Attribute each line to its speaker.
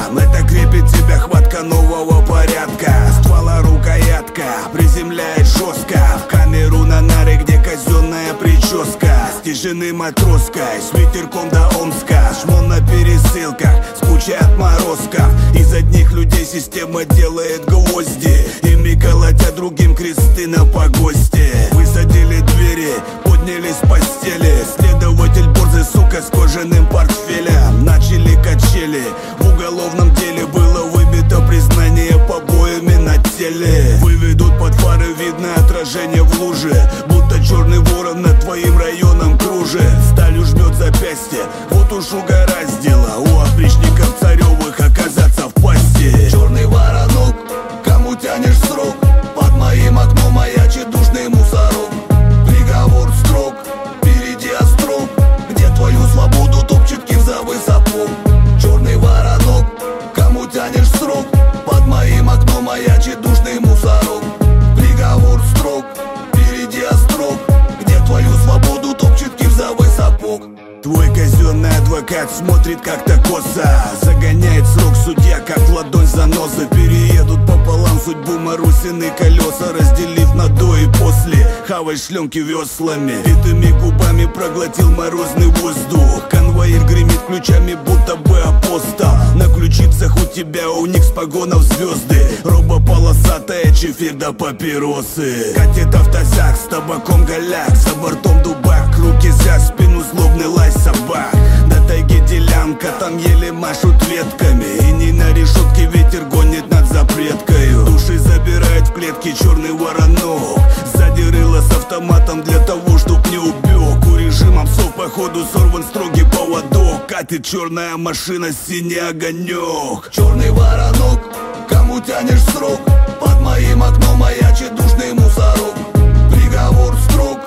Speaker 1: Это крепит тебя хватка нового порядка. Ствола рукоятка приземляет жестко в камеру на наре, где казенная прическа. С тишины матроской, с ветерком до Омска. Шмон на пересылках с кучей отморозков. Из одних людей система делает гвозди. Ими колотят другим кресты на погосте. Высадили двери, поднялись с постели. Следователь борзый, сука, с кожаным портфелем. Начали качели, в уголовном деле было выбито признание побоями на теле. Выведут под фары, видно отражение в луже, будто черный ворон над твоим районом кружит. Сталью жмет запястье, вот уж угораздило у опричников царевых оказаться в пасти.
Speaker 2: Черный воронок, кому тянешь срок? Под моим окном маячит душный мусорок. Приговор строг, впереди острог, где твою свободу топчет кирзовый сапог. Черный воронок, кому тянешь срок? Под моим окном маячит душный мусорок. Приговор строг, впереди острог, где твою свободу топчет кирзовый сапог.
Speaker 1: Твой казенный адвокат смотрит как-то косо. Загоняет срок судья, как в ладонь заноза. Переедут пополам судьбу Марусины колеса, разделив на до и после. Хавай шленки веслами, битыми губами проглотил морозный воздух. Конвоир гремит ключами, будто бы апостол. На ключицах у тебя уник с погонов звезды. Роба полосатая, чефир да папиросы. Катит автозак с табаком голяк, за бортом дубак, руки за спину, злобный лай собак. До тайги делянка, там еле машут ветками. И не на решетке ветер гонит над запреткою. Души забирает в клетки черный воронок. Сзади рыло с автоматом для того, чтоб не убег. У режима псов походу сорван строгий поводок. Катит черная машина, синий огонек.
Speaker 2: Черный воронок, кому тянешь срок? Под моим окном маячит душный мусорок. Приговор строг,